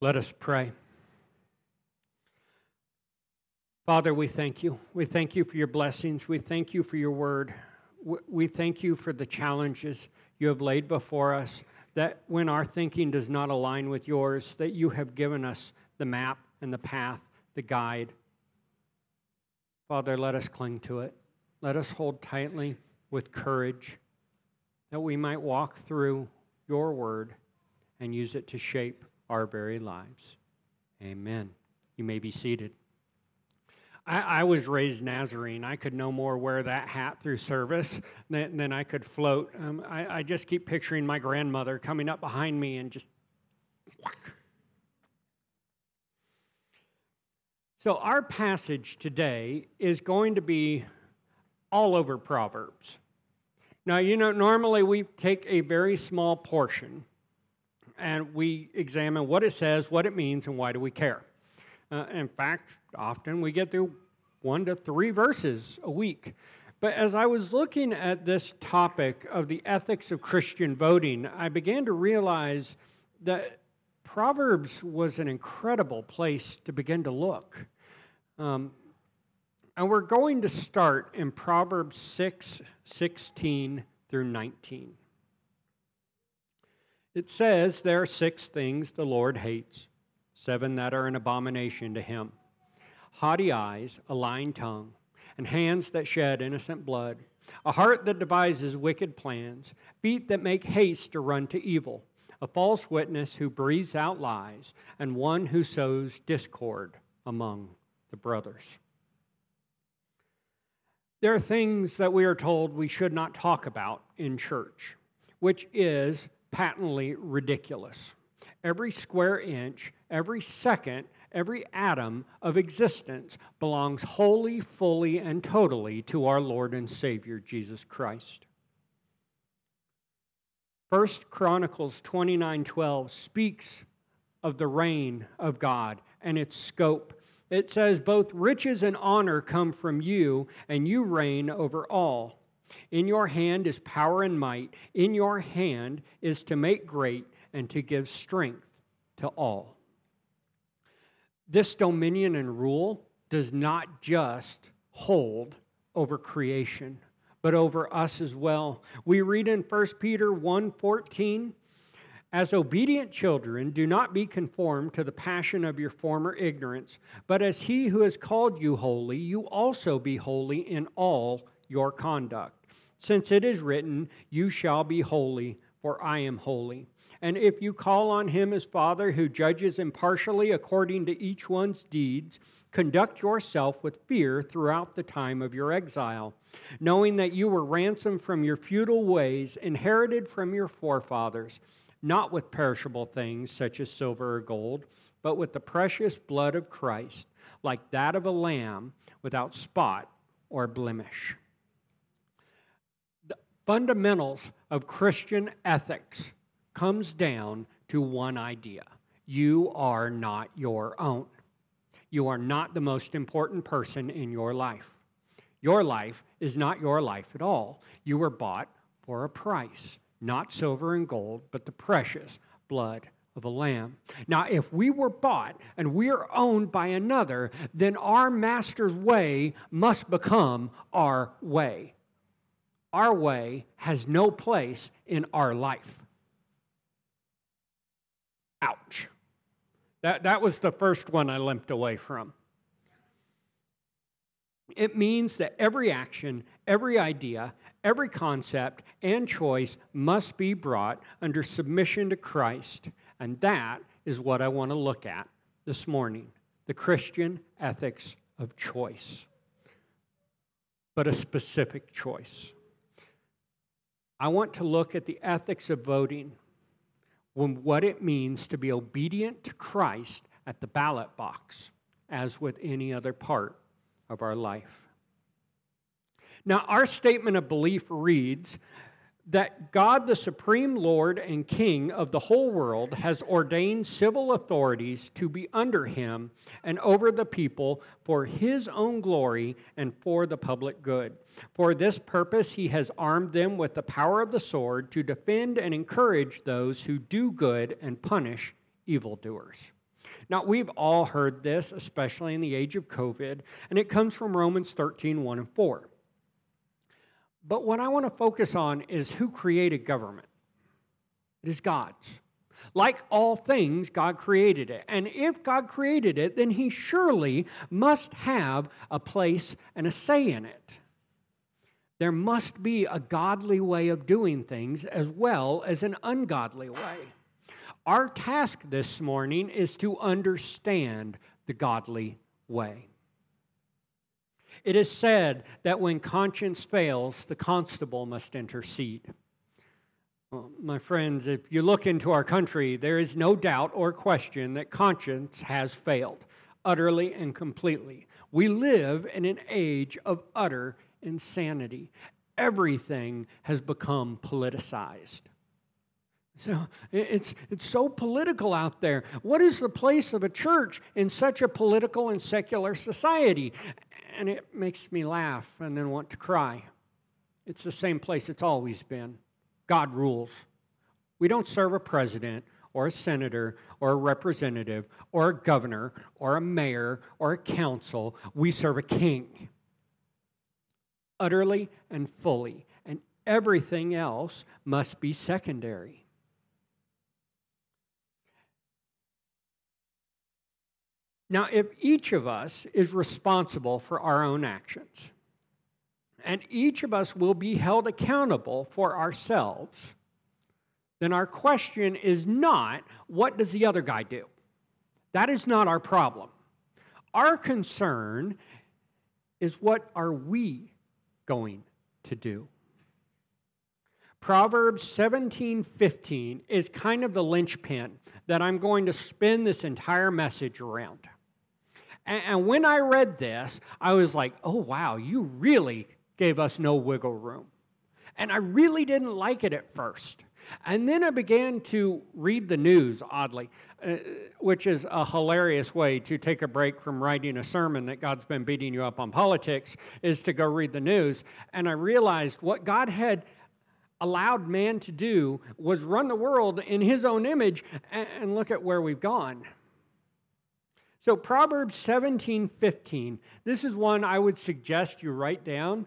Let us pray. Father, we thank you. We thank you for your blessings. We thank you for your word. We thank you for the challenges you have laid before us, that when our thinking does not align with yours, that you have given us the map and the path, the guide. Father, let us cling to it. Let us hold tightly with courage, that we might walk through your word and use it to shape our very lives. Amen. You may be seated. I was raised Nazarene. I could no more wear that hat through service than I could float. I just keep picturing my grandmother coming up behind me and just whack. So our passage today is going to be all over Proverbs. Now, normally we take a very small portion and we examine what it says, what it means, and why do we care. In fact, often we get through 1 to 3 verses a week. But as I was looking at this topic of the ethics of Christian voting, I began to realize that Proverbs was an incredible place to begin to look. And we're going to start in Proverbs 6:16 through 19. It says, "There are 6 things the Lord hates, 7 that are an abomination to him: haughty eyes, a lying tongue, and hands that shed innocent blood, a heart that devises wicked plans, feet that make haste to run to evil, a false witness who breathes out lies, and one who sows discord among the brothers." There are things that we are told we should not talk about in church, which is patently ridiculous. Every square inch, every second, every atom of existence belongs wholly, fully, and totally to our Lord and Savior, Jesus Christ. 1 Chronicles 29:12 speaks of the reign of God and its scope. It says, "Both riches and honor come from you, and you reign over all. In your hand is power and might. In your hand is to make great and to give strength to all." This dominion and rule does not just hold over creation, but over us as well. We read in 1 Peter 1:14, "As obedient children, do not be conformed to the passion of your former ignorance, but as he who has called you holy, you also be holy in all your conduct. Since it is written, 'You shall be holy, for I am holy.' And if you call on him as Father who judges impartially according to each one's deeds, conduct yourself with fear throughout the time of your exile, knowing that you were ransomed from your futile ways, inherited from your forefathers, not with perishable things such as silver or gold, but with the precious blood of Christ, like that of a lamb without spot or blemish." The fundamentals of Christian ethics comes down to one idea: you are not your own. You are not the most important person in your life. Your life is not your life at all. You were bought for a price, not silver and gold, but the precious blood of a lamb. Now, if we were bought and we are owned by another, then our master's way must become our way. Our way has no place in our life. Ouch. That was the first one I limped away from. It means that every action, every idea, every concept and choice must be brought under submission to Christ. And that is what I want to look at this morning: the Christian ethics of choice. But a specific choice. I want to look at the ethics of voting, what it means to be obedient to Christ at the ballot box, as with any other part of our life. Now, our statement of belief reads that God, the supreme Lord and King of the whole world, has ordained civil authorities to be under him and over the people for his own glory and for the public good. For this purpose, he has armed them with the power of the sword to defend and encourage those who do good and punish evildoers. Now, we've all heard this, especially in the age of COVID, and it comes from Romans 13, 1 and 4. But what I want to focus on is who created government. It is God's. Like all things, God created it. And if God created it, then He surely must have a place and a say in it. There must be a godly way of doing things as well as an ungodly way. Our task this morning is to understand the godly way. It is said that when conscience fails, the constable must intercede. Well, my friends, if you look into our country, there is no doubt or question that conscience has failed, utterly and completely. We live in an age of utter insanity. Everything has become politicized. So it's so political out there. What is the place of a church in such a political and secular society? And it makes me laugh and then want to cry. It's the same place it's always been. God rules. We don't serve a president or a senator or a representative or a governor or a mayor or a council. We serve a king. Utterly and fully. And everything else must be secondary. Now, if each of us is responsible for our own actions, and each of us will be held accountable for ourselves, then our question is not, what does the other guy do? That is not our problem. Our concern is, what are we going to do? Proverbs 17:15 is kind of the linchpin that I'm going to spin this entire message around. And when I read this, I was like, oh, wow, you really gave us no wiggle room. And I really didn't like it at first. And then I began to read the news, oddly, which is a hilarious way to take a break from writing a sermon that God's been beating you up on politics, is to go read the news. And I realized what God had allowed man to do was run the world in His own image, and look at where we've gone. So Proverbs 17:15, this is one I would suggest you write down.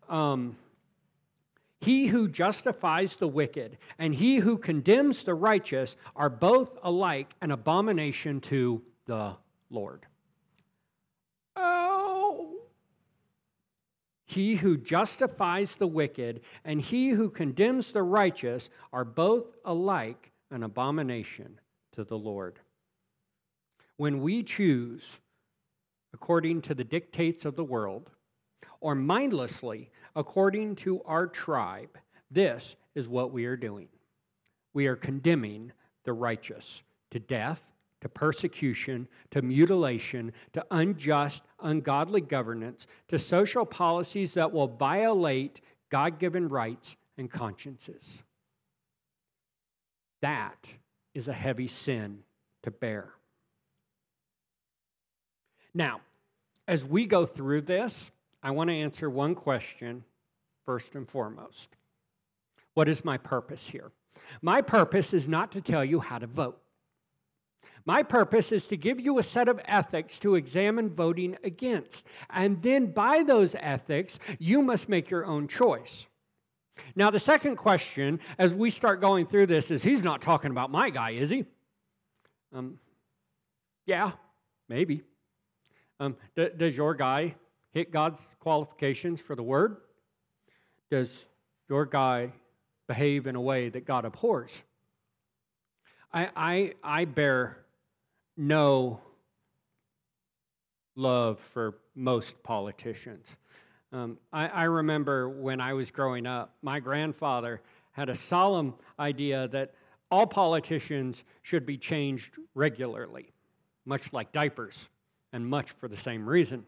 He who justifies the wicked and he who condemns the righteous are both alike an abomination to the Lord. Oh! He who justifies the wicked and he who condemns the righteous are both alike an abomination to the Lord. When we choose according to the dictates of the world, or mindlessly according to our tribe, this is what we are doing. We are condemning the righteous to death, to persecution, to mutilation, to unjust, ungodly governance, to social policies that will violate God-given rights and consciences. That is a heavy sin to bear. Now, as we go through this, I want to answer one question first and foremost. What is my purpose here? My purpose is not to tell you how to vote. My purpose is to give you a set of ethics to examine voting against. And then by those ethics, you must make your own choice. Now, the second question, as we start going through this, is he's not talking about my guy, is he? Yeah, maybe. Does your guy hit God's qualifications for the word? Does your guy behave in a way that God abhors? I bear no love for most politicians. I remember when I was growing up, my grandfather had a solemn idea that all politicians should be changed regularly, much like diapers, and much for the same reason.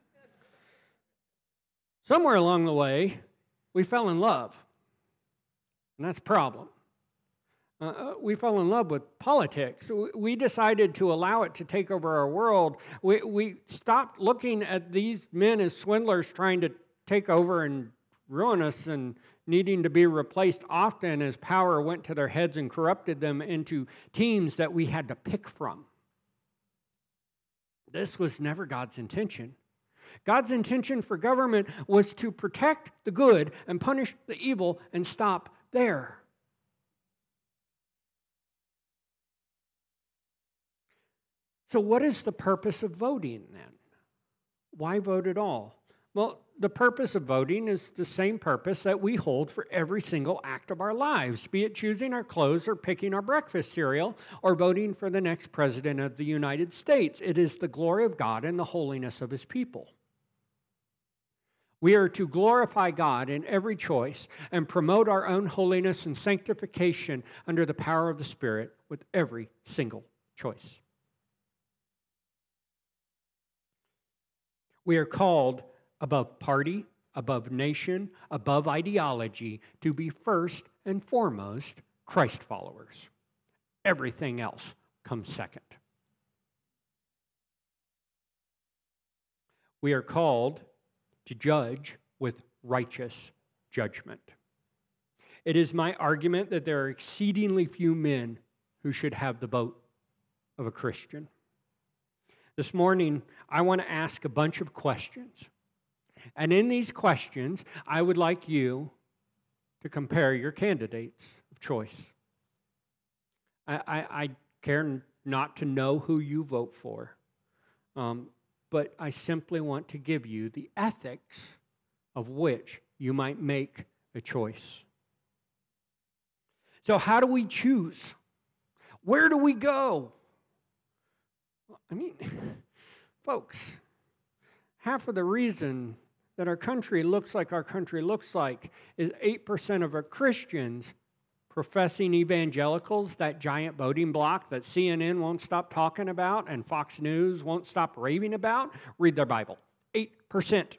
Somewhere along the way, we fell in love, and that's a problem. We fell in love with politics. We decided to allow it to take over our world. We stopped looking at these men as swindlers trying to take over and ruin us and needing to be replaced often as power went to their heads and corrupted them into teams that we had to pick from. This was never God's intention. God's intention for government was to protect the good and punish the evil and stop there. So what is the purpose of voting then? Why vote at all? Well, the purpose of voting is the same purpose that we hold for every single act of our lives, be it choosing our clothes or picking our breakfast cereal or voting for the next president of the United States. It is the glory of God and the holiness of His people. We are to glorify God in every choice and promote our own holiness and sanctification under the power of the Spirit with every single choice. We are called above party, above nation, above ideology, to be first and foremost Christ followers. Everything else comes second. We are called to judge with righteous judgment. It is my argument that there are exceedingly few men who should have the vote of a Christian. This morning, I want to ask a bunch of questions. And in these questions, I would like you to compare your candidates of choice. I care not to know who you vote for, but I simply want to give you the ethics of which you might make a choice. So how do we choose? Where do we go? I mean, folks, half of the reason that our country looks like our country looks like is 8% of our Christians professing evangelicals, that giant voting bloc that CNN won't stop talking about and Fox News won't stop raving about, read their Bible. 8%.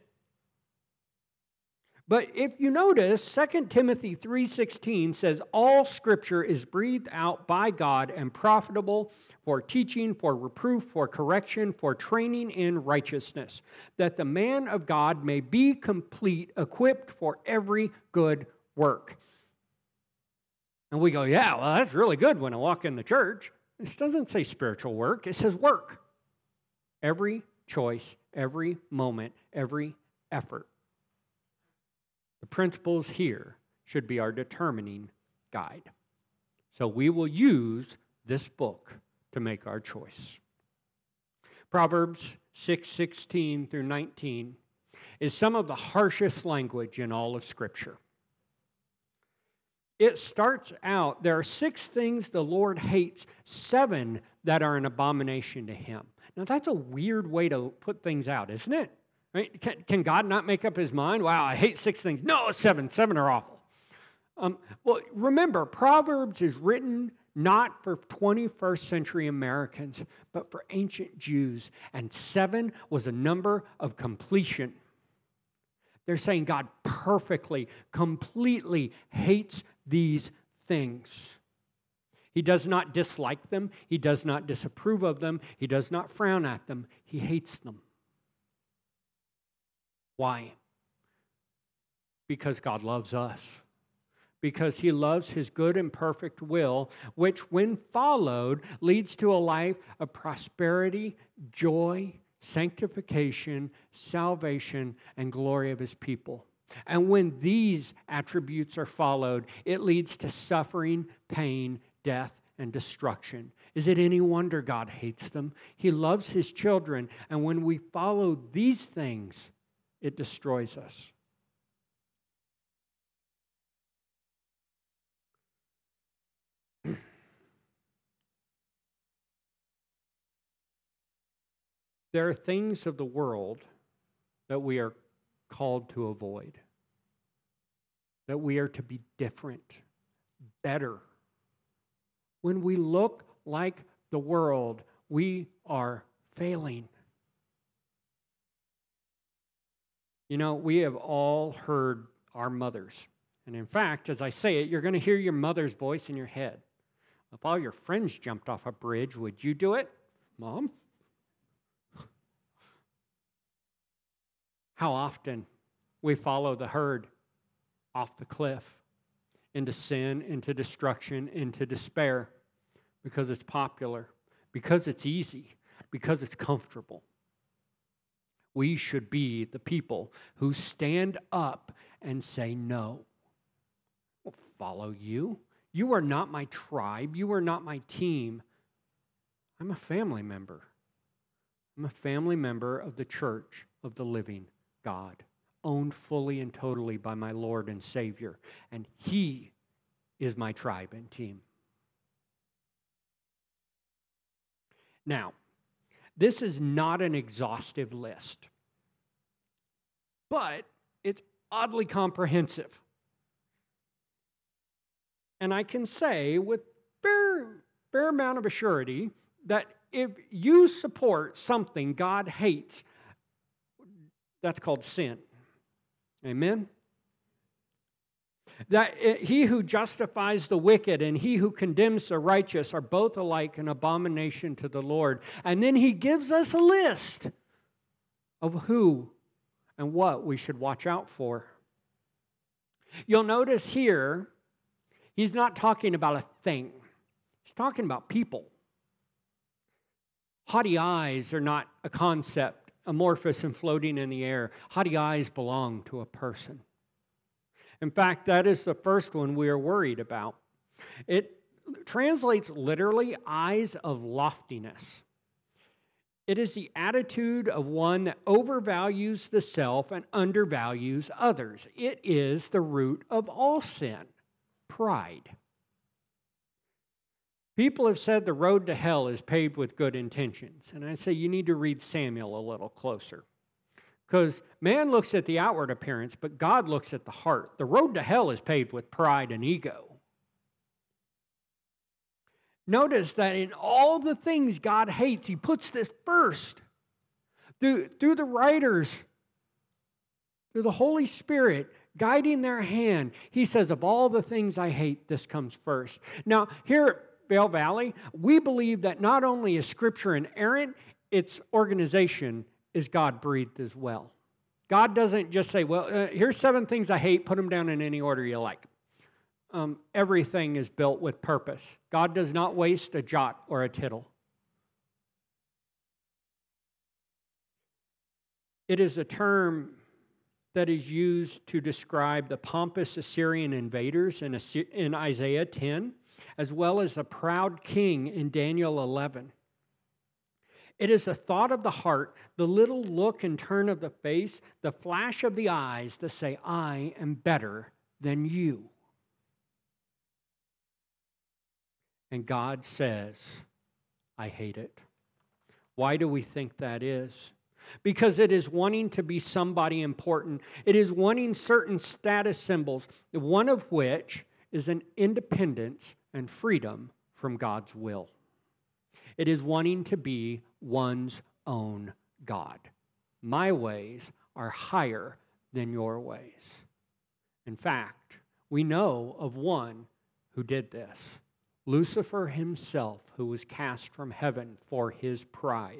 But if you notice, 2 Timothy 3:16 says, all Scripture is breathed out by God and profitable for teaching, for reproof, for correction, for training in righteousness, that the man of God may be complete, equipped for every good work. And we go, yeah, well, that's really good when I walk in the church. This doesn't say spiritual work, it says work. Every choice, every moment, every effort. The principles here should be our determining guide. So we will use this book to make our choice. Proverbs 6:16 through 19 is some of the harshest language in all of Scripture. It starts out, there are 6 things the Lord hates, 7 that are an abomination to Him. Now that's a weird way to put things out, isn't it? Right? Can God not make up His mind? Wow, I hate 6 things. No, 7. 7 are awful. Well, remember, Proverbs is written not for 21st century Americans, but for ancient Jews. And 7 was a number of completion. They're saying God perfectly, completely hates these things. He does not dislike them. He does not disapprove of them. He does not frown at them. He hates them. Why? Because God loves us. Because He loves His good and perfect will, which when followed leads to a life of prosperity, joy, sanctification, salvation, and glory of His people. And when these attributes are followed, it leads to suffering, pain, death, and destruction. Is it any wonder God hates them? He loves His children, and when we follow these things, it destroys us. There are things of the world that we are called to avoid, that we are to be different, better. When we look like the world, we are failing. You know, we have all heard our mothers. And in fact, as I say it, you're going to hear your mother's voice in your head. If all your friends jumped off a bridge, would you do it, Mom? How often we follow the herd off the cliff, into sin, into destruction, into despair, because it's popular, because it's easy, because it's comfortable. We should be the people who stand up and say, no, I won't follow you. You are not my tribe. You are not my team. I'm a family member. I'm a family member of the church of the living God, owned fully and totally by my Lord and Savior. And He is my tribe and team. Now, this is not an exhaustive list, but it's oddly comprehensive. And I can say with fair amount of assurity that if you support something God hates, that's called sin. Amen? That he who justifies the wicked and he who condemns the righteous are both alike an abomination to the Lord. And then he gives us a list of who and what we should watch out for. You'll notice here, he's not talking about a thing. He's talking about people. Haughty eyes are not a concept, amorphous and floating in the air. Haughty eyes belong to a person. In fact, that is the first one we are worried about. It translates literally eyes of loftiness. It is the attitude of one that overvalues the self and undervalues others. It is the root of all sin, pride. People have said the road to hell is paved with good intentions. And I say you need to read Samuel a little closer. Because man looks at the outward appearance, but God looks at the heart. The road to hell is paved with pride and ego. Notice that in all the things God hates, He puts this first. Through the writers, through the Holy Spirit, guiding their hand, He says, of all the things I hate, this comes first. Now, here at Vail Valley, we believe that not only is Scripture inerrant, its organization is God-breathed as well. God doesn't just say, well, here's 7 things I hate, put them down in any order you like. Everything is built with purpose. God does not waste a jot or a tittle. It is a term that is used to describe the pompous Assyrian invaders in Isaiah 10, as well as a proud king in Daniel 11. It is a thought of the heart, the little look and turn of the face, the flash of the eyes to say, I am better than you. And God says, I hate it. Why do we think that is? Because it is wanting to be somebody important. It is wanting certain status symbols, one of which is an independence and freedom from God's will. It is wanting to be one's own God. My ways are higher than your ways. In fact, we know of one who did this. Lucifer himself, who was cast from heaven for his pride.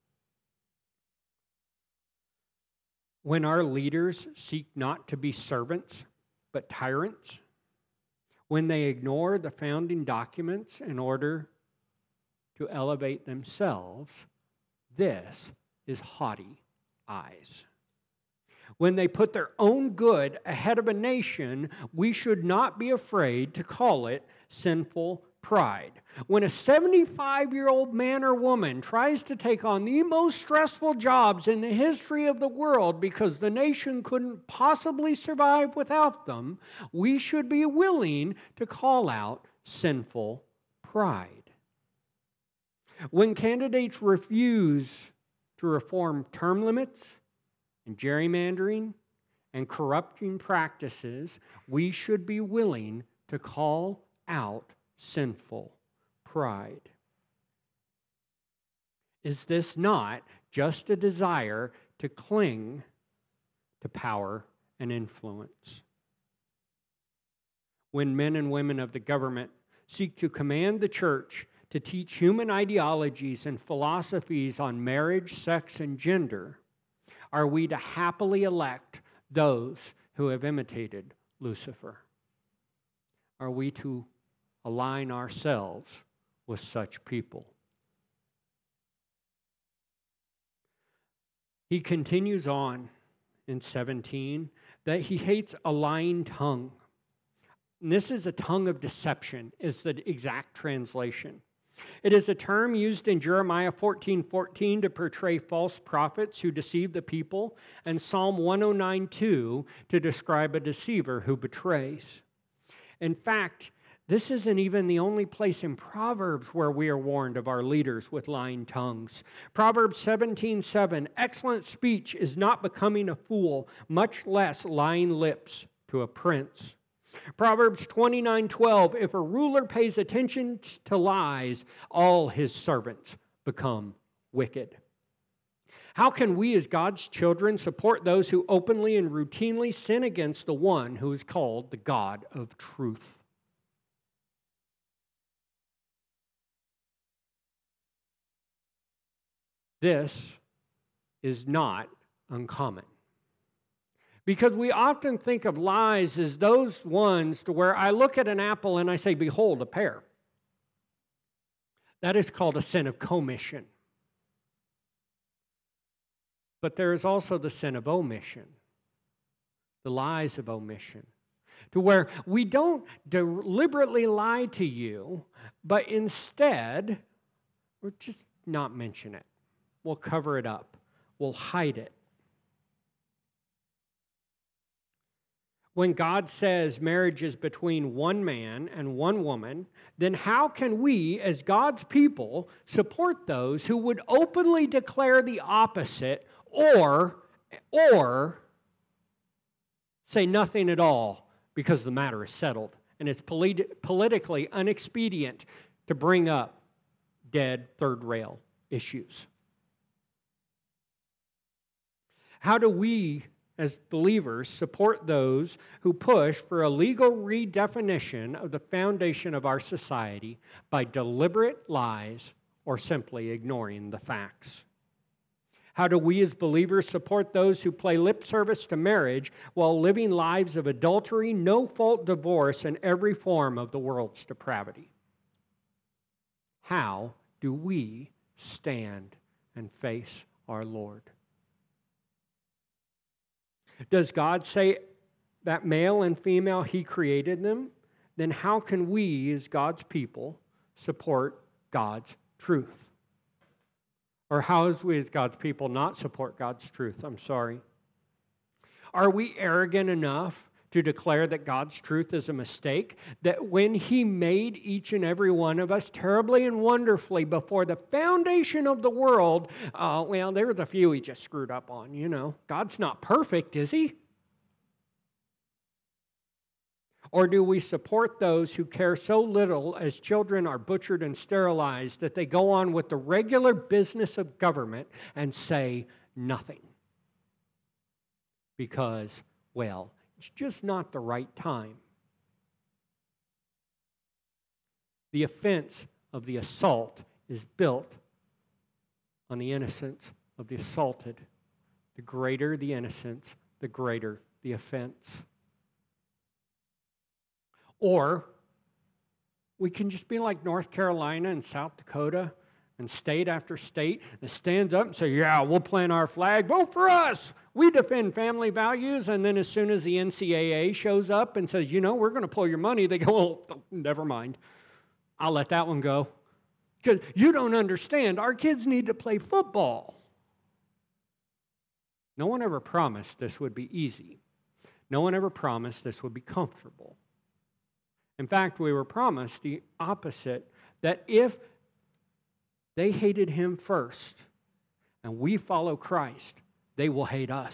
When our leaders seek not to be servants, but tyrants, when they ignore the founding documents in order to elevate themselves, this is haughty eyes. When they put their own good ahead of a nation, we should not be afraid to call it sinful pride. When a 75-year-old man or woman tries to take on the most stressful jobs in the history of the world because the nation couldn't possibly survive without them, we should be willing to call out sinful pride. When candidates refuse to reform term limits and gerrymandering and corrupting practices, we should be willing to call out sinful pride. Is this not just a desire to cling to power and influence? When men and women of the government seek to command the church to teach human ideologies and philosophies on marriage, sex, and gender, are we to happily elect those who have imitated Lucifer? Are we to align ourselves with such people? He continues on in 17 that he hates a lying tongue. And this is a tongue of deception, is the exact translation. It is a term used in Jeremiah 14:14 to portray false prophets who deceive the people, and Psalm 109:2 to describe a deceiver who betrays. In fact, this isn't even the only place in Proverbs where we are warned of our leaders with lying tongues. Proverbs 17:7, excellent speech is not becoming a fool, much less lying lips to a prince. Proverbs 29:12, if a ruler pays attention to lies, all his servants become wicked. How can we as God's children support those who openly and routinely sin against the one who is called the God of truth? This is not uncommon. Because we often think of lies as those ones to where I look at an apple and I say, behold, a pear. That is called a sin of commission. But there is also the sin of omission, the lies of omission, to where we don't deliberately lie to you, but instead, we'll just not mention it. We'll cover it up. We'll hide it. When God says marriage is between one man and one woman, then how can we, as God's people, support those who would openly declare the opposite or say nothing at all because the matter is settled and it's politically inexpedient to bring up dead third rail issues? How do we, as believers, support those who push for a legal redefinition of the foundation of our society by deliberate lies or simply ignoring the facts? How do we as believers support those who play lip service to marriage while living lives of adultery, no-fault divorce, and every form of the world's depravity? How do we stand and face our Lord? Does God say that male and female, He created them? Then how can we, as God's people, support God's truth? Or how as we, as God's people, not support God's truth? Are we arrogant enough to declare that God's truth is a mistake? That when He made each and every one of us terribly and wonderfully before the foundation of the world, there was a few He just screwed up on, God's not perfect, is He? Or do we support those who care so little as children are butchered and sterilized that they go on with the regular business of government and say nothing? Because, it's just not the right time. The offense of the assault is built on the innocence of the assaulted. The greater the innocence, the greater the offense. Or we can just be like North Carolina and South Dakota and state after state that stands up and say, yeah, we'll plant our flag, vote for us. We defend family values. And then as soon as the NCAA shows up and says, we're going to pull your money, they go, oh, never mind. I'll let that one go. Because you don't understand, our kids need to play football. No one ever promised this would be easy. No one ever promised this would be comfortable. In fact, we were promised the opposite, that if they hated Him first and we follow Christ, they will hate us.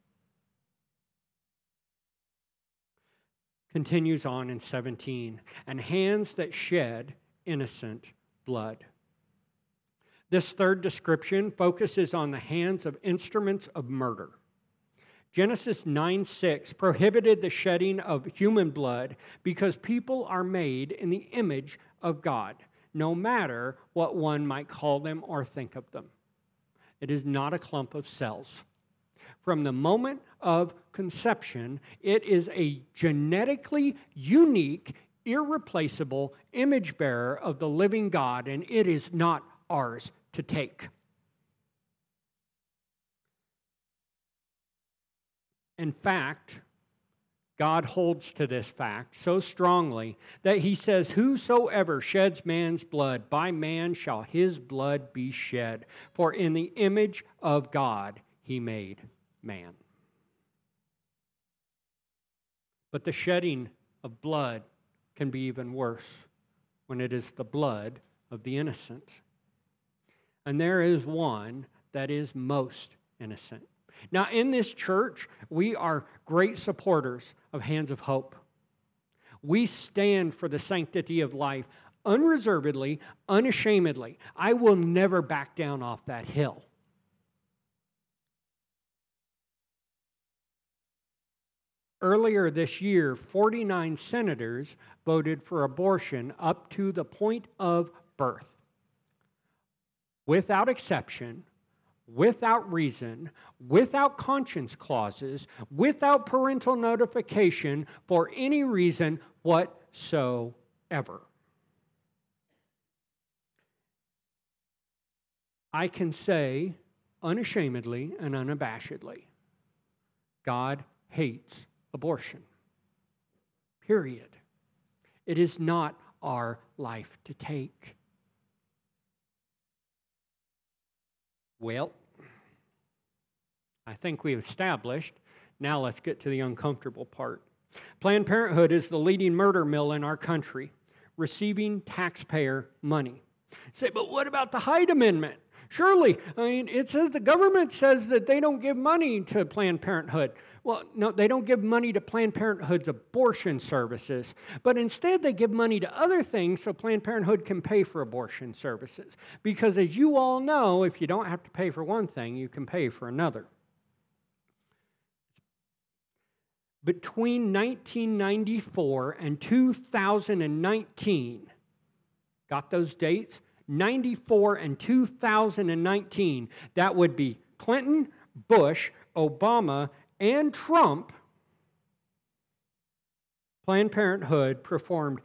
Continues on in 17, and hands that shed innocent blood. This third description focuses on the hands of instruments of murder. Genesis 9:6 prohibited the shedding of human blood because people are made in the image of God, no matter what one might call them or think of them. It is not a clump of cells. From the moment of conception, it is a genetically unique, irreplaceable image bearer of the living God, and it is not ours to take. In fact, God holds to this fact so strongly that he says, "Whosoever sheds man's blood, by man shall his blood be shed. For in the image of God he made man." But the shedding of blood can be even worse when it is the blood of the innocent. And there is one that is most innocent. Now, in this church, we are great supporters of Hands of Hope. We stand for the sanctity of life unreservedly, unashamedly. I will never back down off that hill. Earlier this year, 49 senators voted for abortion up to the point of birth, without exception, without reason, without conscience clauses, without parental notification, for any reason whatsoever. I can say unashamedly and unabashedly, God hates abortion. Period. It is not our life to take. Well, I think we've established. Now let's get to the uncomfortable part. Planned Parenthood is the leading murder mill in our country, receiving taxpayer money. You say, but what about the Hyde Amendment? Surely, it says the government says that they don't give money to Planned Parenthood. Well, no, they don't give money to Planned Parenthood's abortion services, but instead they give money to other things so Planned Parenthood can pay for abortion services. Because as you all know, if you don't have to pay for one thing, you can pay for another. Between 1994 and 2019, got those dates? 94 and 2019, that would be Clinton, Bush, Obama, and Trump. Planned Parenthood performed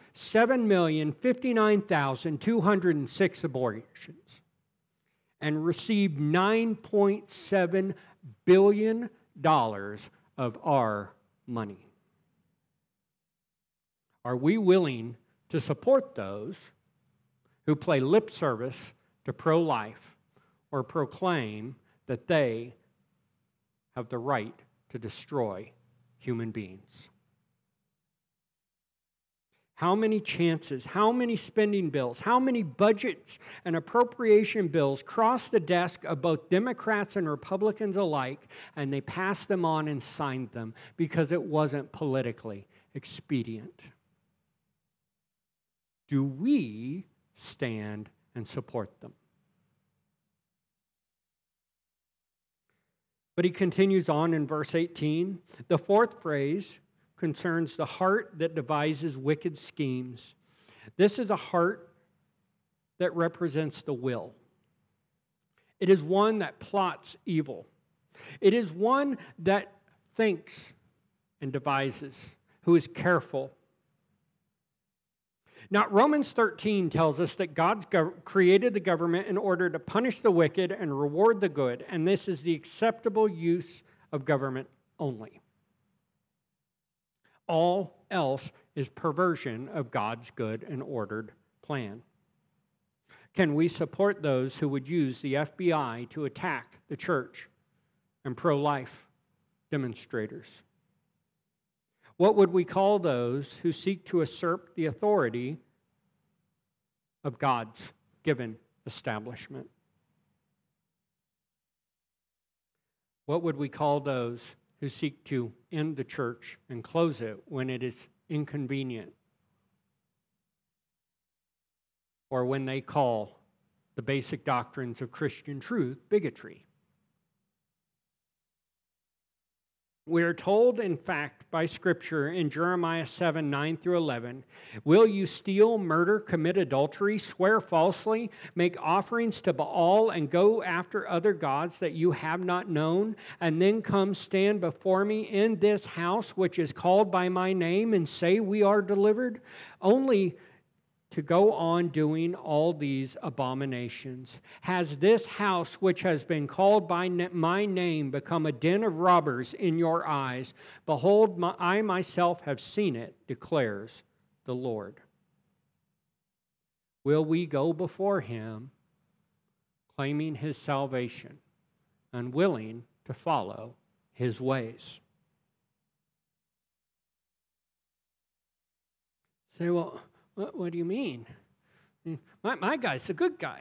7,059,206 abortions and received $9.7 billion of our money. Are we willing to support those who play lip service to pro-life or proclaim that they have the right to destroy human beings? How many chances, how many spending bills, how many budgets and appropriation bills crossed the desk of both Democrats and Republicans alike, and they passed them on and signed them because it wasn't politically expedient? Do we stand and support them? But he continues on in verse 18. The fourth phrase concerns the heart that devises wicked schemes. This is a heart that represents the will. It is one that plots evil. It is one that thinks and devises, who is careful. Now, Romans 13 tells us that God created the government in order to punish the wicked and reward the good, and this is the acceptable use of government only. All else is perversion of God's good and ordered plan. Can we support those who would use the FBI to attack the church and pro-life demonstrators? What would we call those who seek to usurp the authority of God's given establishment? What would we call those who seek to end the church and close it when it is inconvenient? Or when they call the basic doctrines of Christian truth bigotry? We are told, in fact, by Scripture in Jeremiah 7, 9 through 11, will you steal, murder, commit adultery, swear falsely, make offerings to Baal, and go after other gods that you have not known, and then come stand before me in this house which is called by my name, and say we are delivered? Only to go on doing all these abominations? Has this house, which has been called by my name, become a den of robbers in your eyes? Behold, I myself have seen it, declares the Lord. Will we go before him, claiming his salvation, unwilling to follow his ways? Say, well, what do you mean? My guy's a good guy.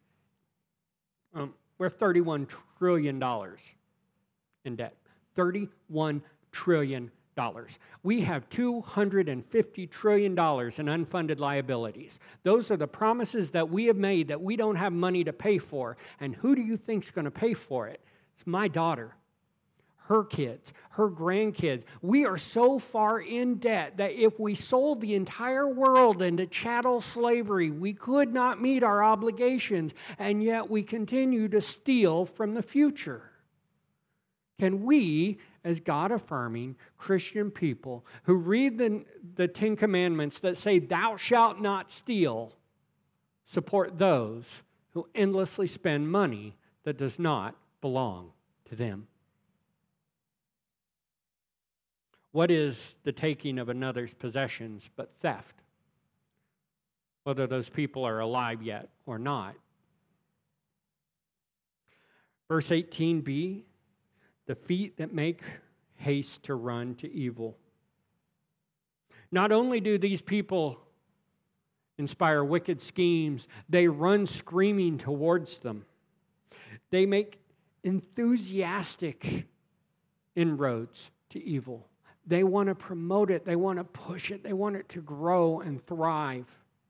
We're $31 trillion in debt. $31 trillion. We have $250 trillion in unfunded liabilities. Those are the promises that we have made that we don't have money to pay for. And who do you think's going to pay for it? It's my daughter, her kids, her grandkids. We are so far in debt that if we sold the entire world into chattel slavery, we could not meet our obligations, and yet we continue to steal from the future. Can we, as God-affirming Christian people who read the Ten Commandments that say, "Thou shalt not steal," support those who endlessly spend money that does not belong to them? What is the taking of another's possessions but theft? Whether those people are alive yet or not. Verse 18b, the feet that make haste to run to evil. Not only do these people inspire wicked schemes, they run screaming towards them. They make enthusiastic inroads to evil. They want to promote it. They want to push it. They want it to grow and thrive.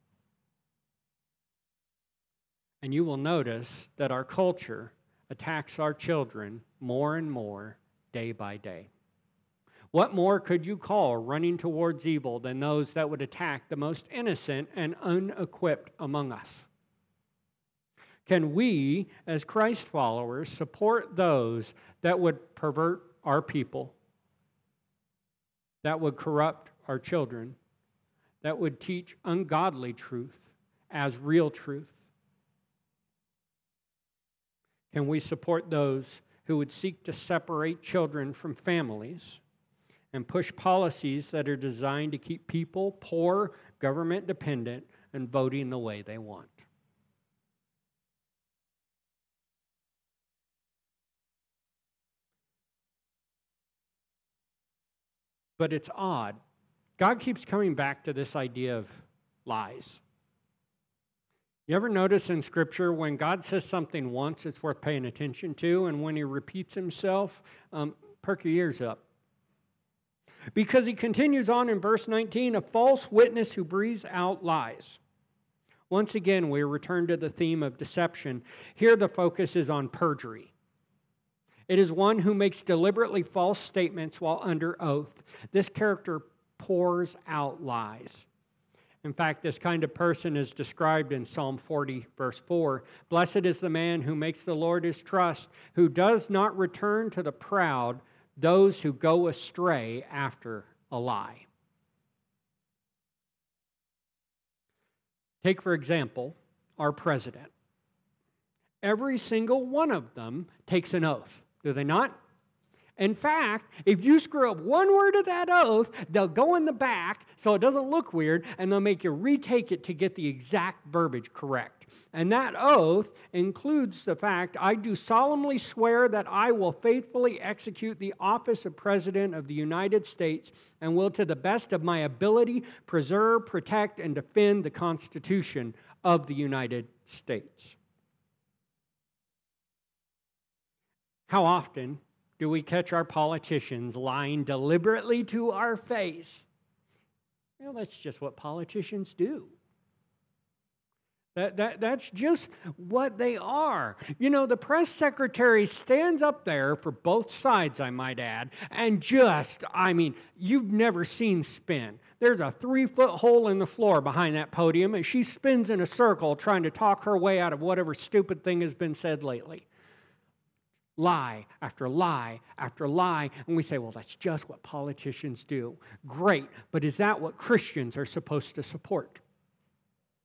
And you will notice that our culture attacks our children more and more day by day. What more could you call running towards evil than those that would attack the most innocent and unequipped among us? Can we, as Christ followers, support those that would pervert our people, that would corrupt our children, that would teach ungodly truth as real truth? Can we support those who would seek to separate children from families and push policies that are designed to keep people poor, government dependent, and voting the way they want? But it's odd. God keeps coming back to this idea of lies. You ever notice in Scripture when God says something once, it's worth paying attention to, and when he repeats himself, perk your ears up. Because he continues on in verse 19, a false witness who breathes out lies. Once again, we return to the theme of deception. Here the focus is on perjury. It is one who makes deliberately false statements while under oath. This character pours out lies. In fact, this kind of person is described in Psalm 40, verse 4. Blessed is the man who makes the Lord his trust, who does not return to the proud, those who go astray after a lie. Take, for example, our president. Every single one of them takes an oath. Do they not? In fact, if you screw up one word of that oath, they'll go in the back so it doesn't look weird, and they'll make you retake it to get the exact verbiage correct. And that oath includes the fact, I do solemnly swear that I will faithfully execute the office of President of the United States and will, to the best of my ability, preserve, protect, and defend the Constitution of the United States. How often do we catch our politicians lying deliberately to our face? Well, that's just what politicians do. That's just what they are. You know, the press secretary stands up there for both sides, I might add, and you've never seen spin. There's a 3-foot hole in the floor behind that podium, and she spins in a circle trying to talk her way out of whatever stupid thing has been said lately. Lie after lie after lie. And we say, well, that's just what politicians do. Great, but is that what Christians are supposed to support?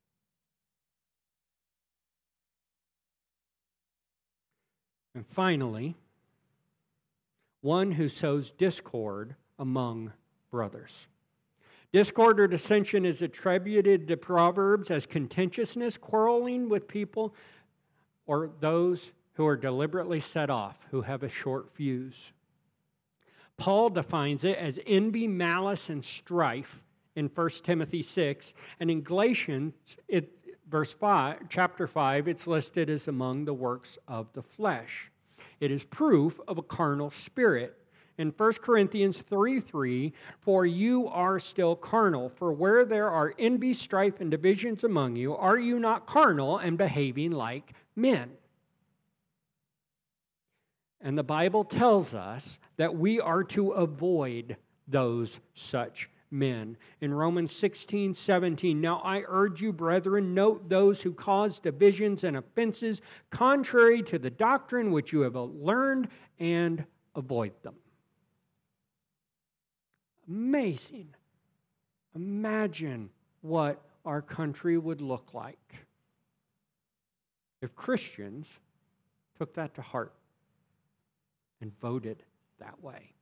And finally, one who sows discord among brothers. Discord or dissension is attributed to Proverbs as contentiousness, quarreling with people, or those who are deliberately set off, who have a short fuse. Paul defines it as envy, malice, and strife in 1 Timothy 6, and in Galatians, chapter 5, it's listed as among the works of the flesh. It is proof of a carnal spirit. In 1 Corinthians 3:3, for you are still carnal, for where there are envy, strife, and divisions among you, are you not carnal and behaving like men? And the Bible tells us that we are to avoid those such men. In Romans 16:17, now I urge you, brethren, note those who cause divisions and offenses contrary to the doctrine which you have learned, and avoid them. Amazing. Imagine what our country would look like if Christians took that to heart and voted that way.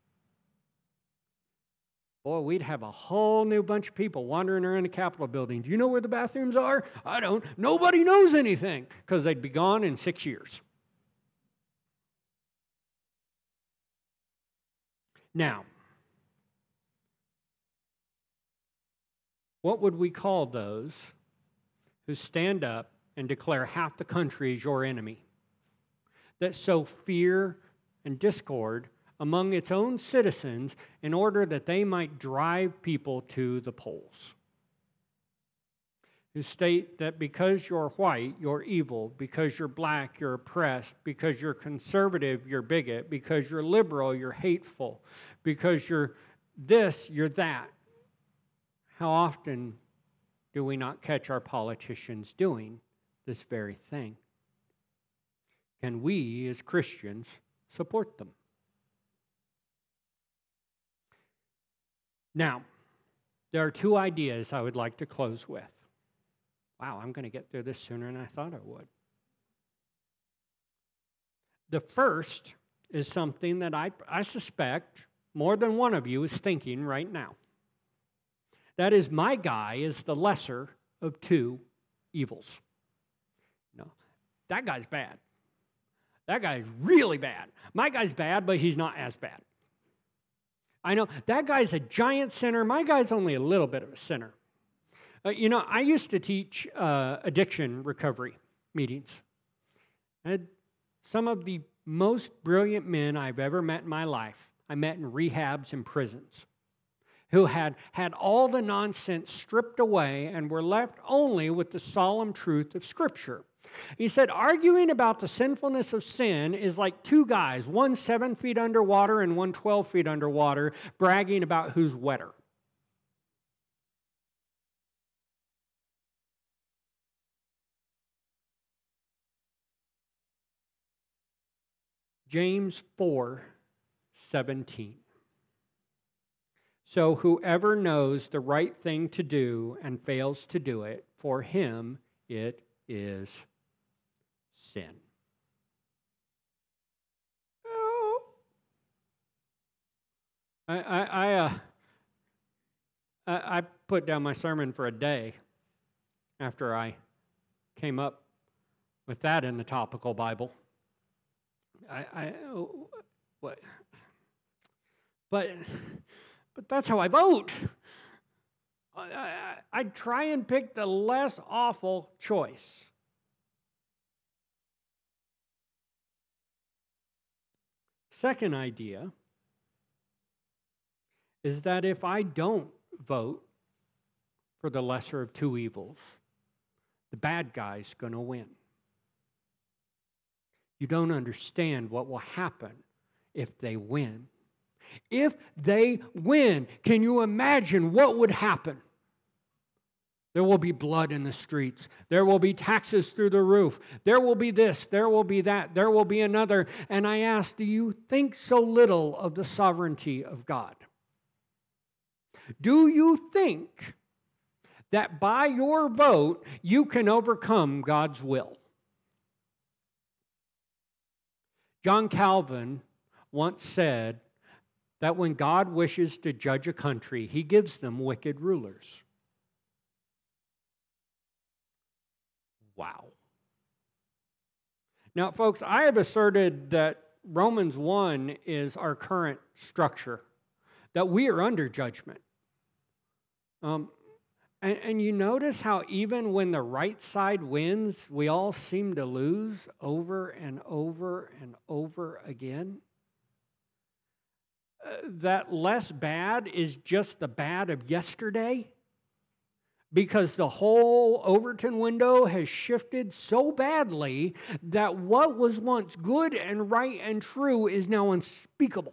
Boy, we'd have a whole new bunch of people wandering around the Capitol building. Do you know where the bathrooms are? I don't. Nobody knows anything, because they'd be gone in 6 years. Now, what would we call those who stand up and declare half the country is your enemy, that sow fear and discord among its own citizens in order that they might drive people to the polls? Who state that because you're white, you're evil, because you're black, you're oppressed, because you're conservative, you're bigot, because you're liberal, you're hateful, because you're this, you're that. How often do we not catch our politicians doing this very thing? Can we, as Christians, support them? Now, there are two ideas I would like to close with. Wow, I'm going to get through this sooner than I thought I would. The first is something that I suspect more than one of you is thinking right now. That is, my guy is the lesser of two evils. No, that guy's bad. That guy's really bad. My guy's bad, but he's not as bad. I know, that guy's a giant sinner. My guy's only a little bit of a sinner. I used to teach addiction recovery meetings. I had some of the most brilliant men I've ever met in my life. I met in rehabs and prisons, who had all the nonsense stripped away and were left only with the solemn truth of Scripture. He said, arguing about the sinfulness of sin is like two guys, one 7 feet underwater and one 12 feet underwater, bragging about who's wetter. James 4:17. So whoever knows the right thing to do and fails to do it, for him it is sin. Oh. I put down my sermon for a day after I came up with that in the topical Bible. But that's how I vote. I try and pick the less awful choice. Second idea is that if I don't vote for the lesser of two evils, the bad guy's going to win. You don't understand what will happen if they win. If they win, can you imagine what would happen? There will be blood in the streets. There will be taxes through the roof. There will be this. There will be that. There will be another. And I ask, do you think so little of the sovereignty of God? Do you think that by your vote you can overcome God's will? John Calvin once said that when God wishes to judge a country, he gives them wicked rulers. Wow. Now, folks, I have asserted that Romans 1 is our current structure, that we are under judgment. And you notice how even when the right side wins, we all seem to lose over and over and over again? That less bad is just the bad of yesterday? Because the whole Overton window has shifted so badly that what was once good and right and true is now unspeakable.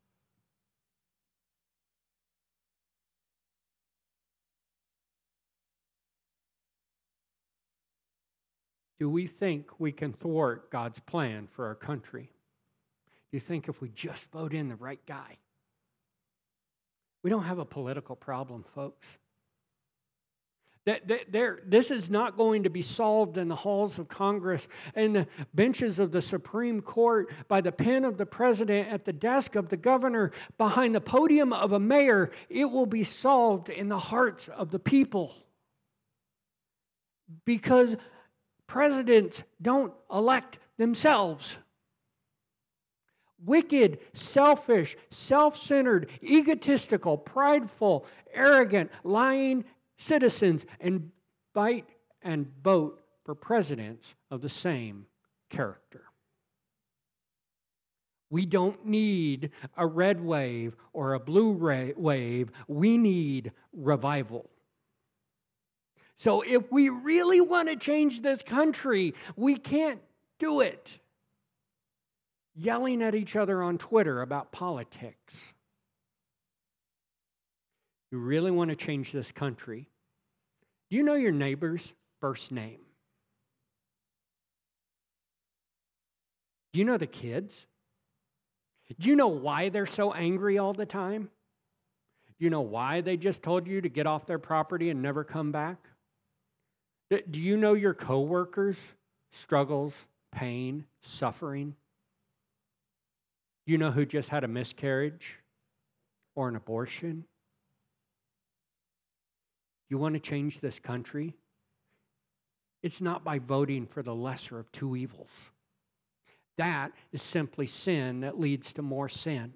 Do we think we can thwart God's plan for our country? Do you think if we just vote in the right guy? We don't have a political problem, folks. This is not going to be solved in the halls of Congress and the benches of the Supreme Court by the pen of the president at the desk of the governor behind the podium of a mayor. It will be solved in the hearts of the people. Because presidents don't elect themselves. Wicked, selfish, self-centered, egotistical, prideful, arrogant, lying citizens invite and vote for presidents of the same character. We don't need a red wave or a blue wave. We need revival. So if we really want to change this country, we can't do it yelling at each other on Twitter about politics. You really want to change this country? Do you know your neighbor's first name? Do you know the kids? Do you know why they're so angry all the time? Do you know why they just told you to get off their property and never come back? Do you know your coworkers' struggles, pain, suffering? Do you know who just had a miscarriage or an abortion? You want to change this country? It's not by voting for the lesser of two evils. That is simply sin that leads to more sin.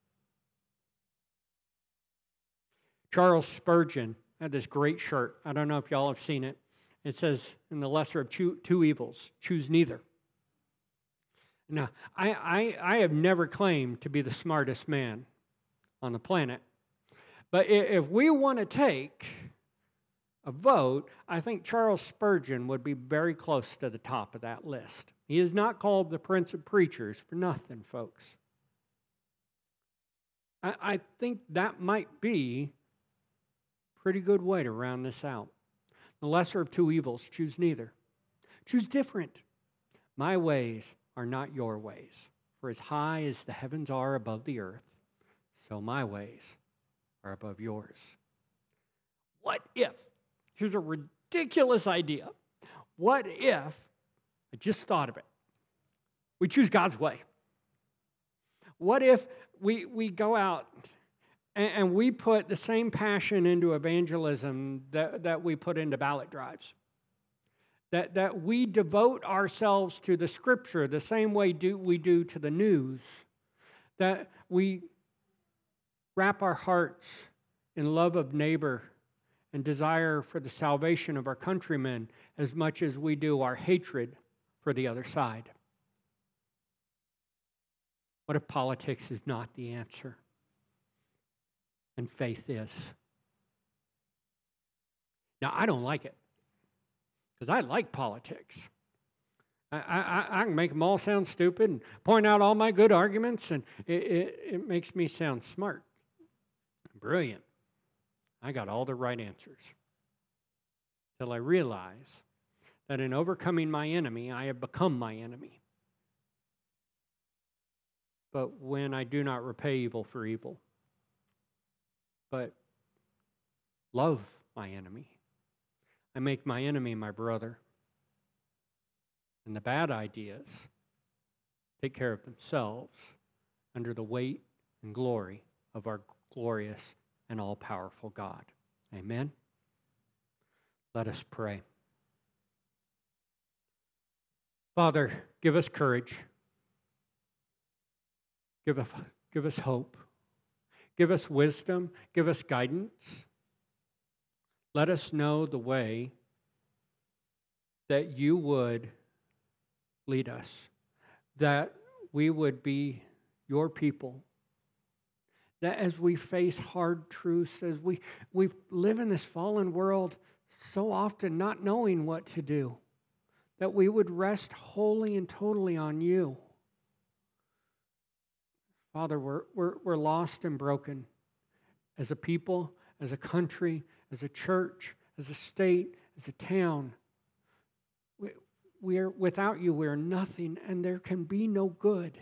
Charles Spurgeon had this great shirt. I don't know if y'all have seen it. It says, in the lesser of two evils, choose neither. Now, I have never claimed to be the smartest man on the planet. But if we want to take a vote, I think Charles Spurgeon would be very close to the top of that list. He is not called the Prince of Preachers for nothing, folks. I think that might be a pretty good way to round this out. The lesser of two evils, choose neither. Choose different. My ways are not your ways. For as high as the heavens are above the earth, so my ways are above yours. What if, here's a ridiculous idea, what if, I just thought of it, we choose God's way? What if we go out and we put the same passion into evangelism that we put into ballot drives? That we devote ourselves to the Scripture the same way we do to the news. That we wrap our hearts in love of neighbor and desire for the salvation of our countrymen as much as we do our hatred for the other side. What if politics is not the answer and faith is? Now, I don't like it because I like politics. I can make them all sound stupid and point out all my good arguments, and it makes me sound smart, brilliant. I got all the right answers. Till I realize that in overcoming my enemy, I have become my enemy. But when I do not repay evil for evil, but love my enemy, I make my enemy my brother. And the bad ideas take care of themselves under the weight and glory of our glorious and all-powerful God. Amen. Let us pray. Father, give us courage. Give us hope. Give us wisdom. Give us guidance. Let us know the way that you would lead us, that we would be your people, that as we face hard truths, as we live in this fallen world so often not knowing what to do, that we would rest wholly and totally on you. Father, we're lost and broken as a people, as a country, as a church, as a state, as a town. We are without you, we are nothing, and there can be no good.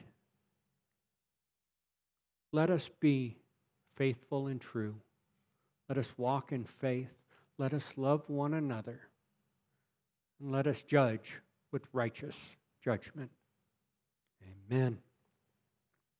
Let us be faithful and true. Let us walk in faith. Let us love one another. And let us judge with righteous judgment. Amen.